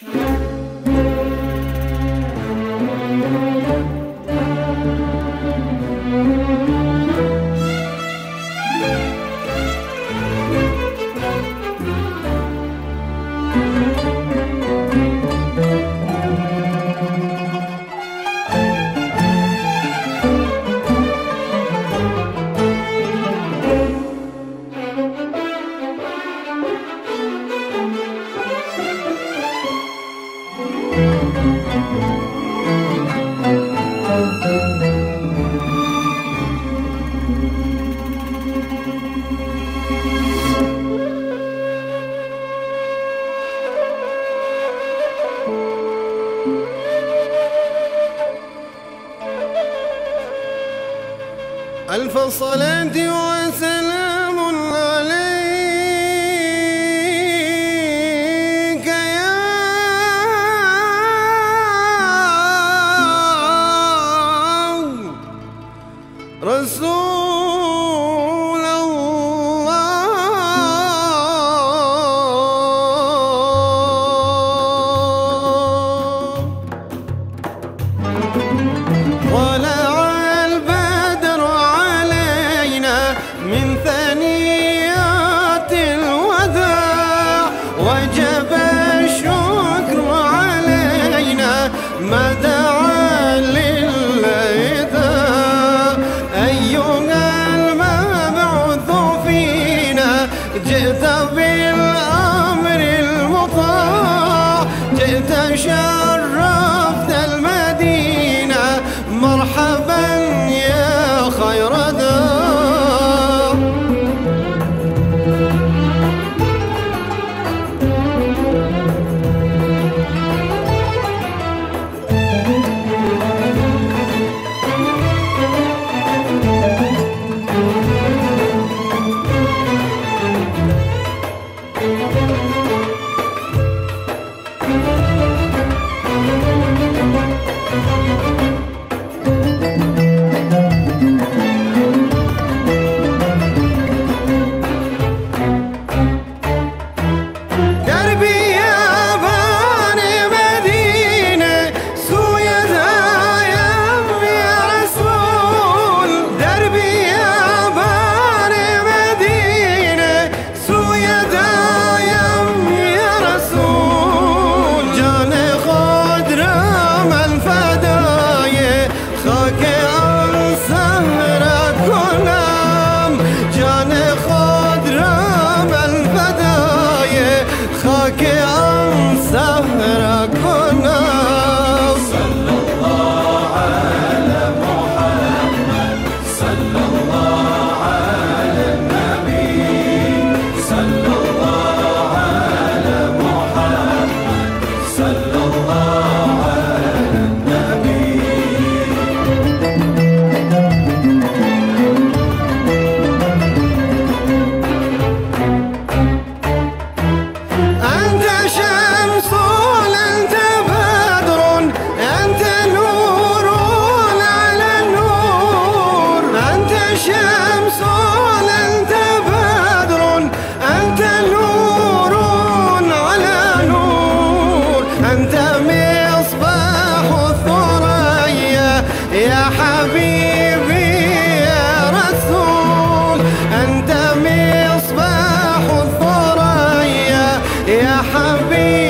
ألف صلاة وسلام عليك يا رسول الله، طلع البدر من ثنيات الوداع، وجب الشكر علينا ما دعا للإيذاء. أيها المبعوث فينا جئت بالأمر المطاع، جئت شرفت المدينة، مرحبا يا خير دار. خاك عن سهرك ونام. صلى الله على محمد، صلى الله على النبي، صلى الله على محمد، صلى الله على النبي. يا حبيبي يا رسول، أنت مصباح الثريا يا حبيبي.